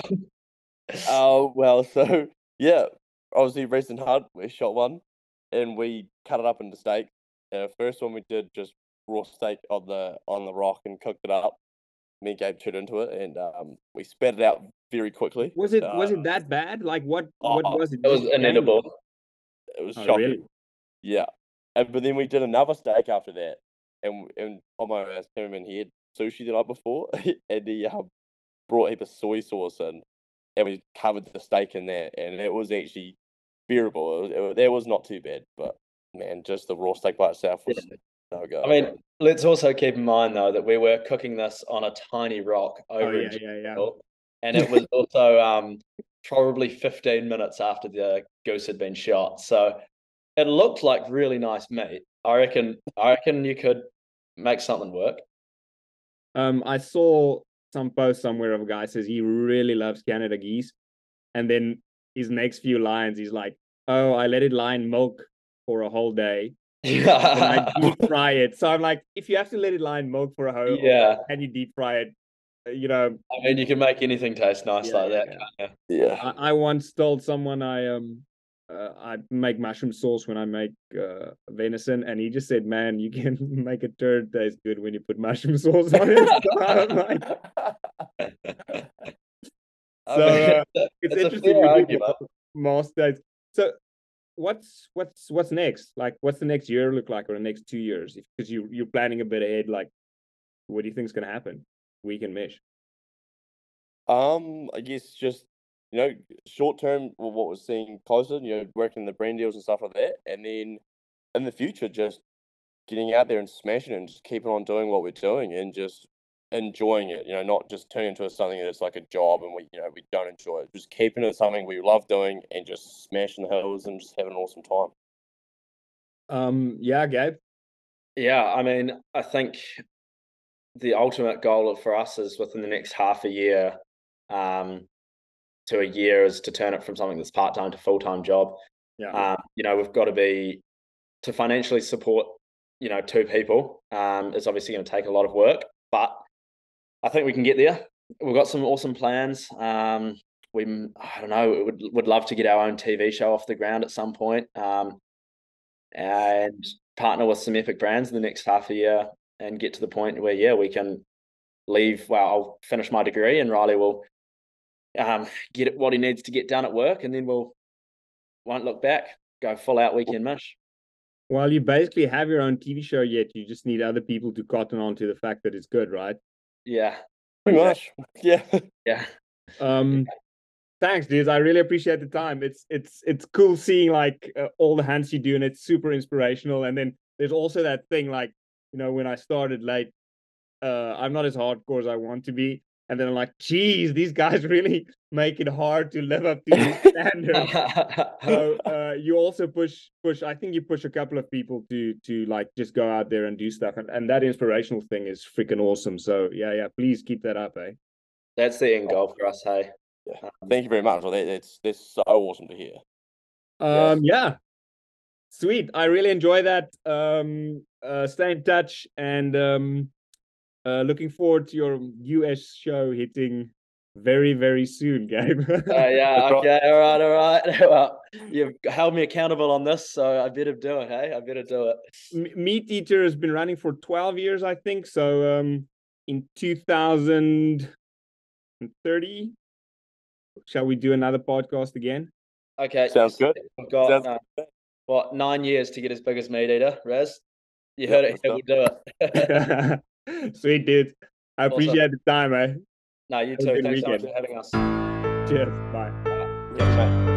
Oh well, so yeah, obviously recent hunt we shot one, and we cut it up into steak. Uh, first one we did just raw steak on the on the rock and cooked it up. Me and Gabe chewed into it, and um, we spat it out very quickly. Was it Uh, was it that bad? Like what what oh, was it? it was Just gamey? inedible. it was Oh, shocking. really? Yeah, and but then we did another steak after that, and and Tomo as cameraman he had sushi the night before, and he um, brought a heap of soy sauce in, and we covered the steak in there, and it was actually bearable. It was, it was, that was not too bad, but man, just the raw steak by itself Yeah. was no go. I mean, let's also keep in mind though that we were cooking this on a tiny rock Oh, over in yeah, yeah, yeah. Jacksonville, and it was also um, probably fifteen minutes after the goose had been shot. So it looked like really nice meat. I reckon. I reckon you could make something work. Um, I saw some post somewhere of a guy says he really loves Canada geese, and then his next few lines, he's like, "Oh, I let it lie in milk for a whole day, then I deep fry it." So I'm like, if you have to let it lie in milk for a whole, Yeah, and you deep fry it, uh, you know, I mean, you can make anything taste nice yeah, like yeah, that, yeah. can't Yeah, I, I once told someone I um uh, I make mushroom sauce when I make uh, venison, and he just said, "Man, you can make a turd taste good when you put mushroom sauce on it." So I'm like, you? I so mean, uh, it's it's a interesting fair we did argument. more states. So what's what's what's next? Like, what's the next year look like, or the next two years? Because you you're planning a bit ahead. Like, what do you think is going to happen? Week and mesh. um, I guess just you know short term what we're seeing closer, you know, working the brand deals and stuff like that, and then in the future just getting out there and smashing it and just keeping on doing what we're doing and just enjoying it, you know, not just turning into something that's like a job and we, you know, we don't enjoy it. Just keeping it something we love doing and just smashing the hills and just having an awesome time. Um, yeah, Gabe. Yeah, I mean, I think the ultimate goal for us is within the next half a year um, to a year is to turn it from something that's part time to full time job. Yeah. Um, you know, we've got to be to financially support, you know, two people. Um, it's obviously going to take a lot of work, but I think we can get there. We've got some awesome plans. Um, we, I don't know, would would love to get our own T V show off the ground at some point, um, and partner with some epic brands in the next half a year, and get to the point where yeah, we can leave. Well, I'll finish my degree, and Riley will um, get what he needs to get done at work, and then we'll won't look back. Go full out weekend mish. Well, you basically have your own T V show yet. You just need other people to cotton on to the fact that it's good, right? Yeah, Pretty much. Yeah. yeah. Um, thanks, dudes. I really appreciate the time. It's it's it's cool seeing like uh, all the hunts you do, and it's super inspirational. And then there's also that thing like, you know, when I started late, uh, I'm not as hardcore as I want to be. And then I'm like, geez, these guys really make it hard to live up to these standards. So uh, you also push push. I think you push a couple of people to to like just go out there and do stuff, and, and that inspirational thing is freaking awesome. So yeah, yeah, please keep that up, eh? That's the end goal for us. Hey. Yeah. Um, Thank you very much. Well, that, that's that's so awesome to hear. Um, yeah, sweet. I really enjoy that. Um, uh, stay in touch, and um, uh, looking forward to your U S show hitting very very soon, Gabe. uh, yeah. Okay. All right. All right. Well, you've held me accountable on this, so I better do it. Hey, I better do it. Meat Eater has been running for twelve years, I think. So um, in two thousand thirty, shall we do another podcast again? Okay. Sounds good. We've got Sounds uh, good. what nine years to get as big as Meat Eater, Raz. You Yep, heard it. let's We'll do do it. Sweet, dude. I Awesome. appreciate the time, eh? No, you Have a too. good Thanks so much weekend. for having us. Cheers. Bye. Yeah, mate.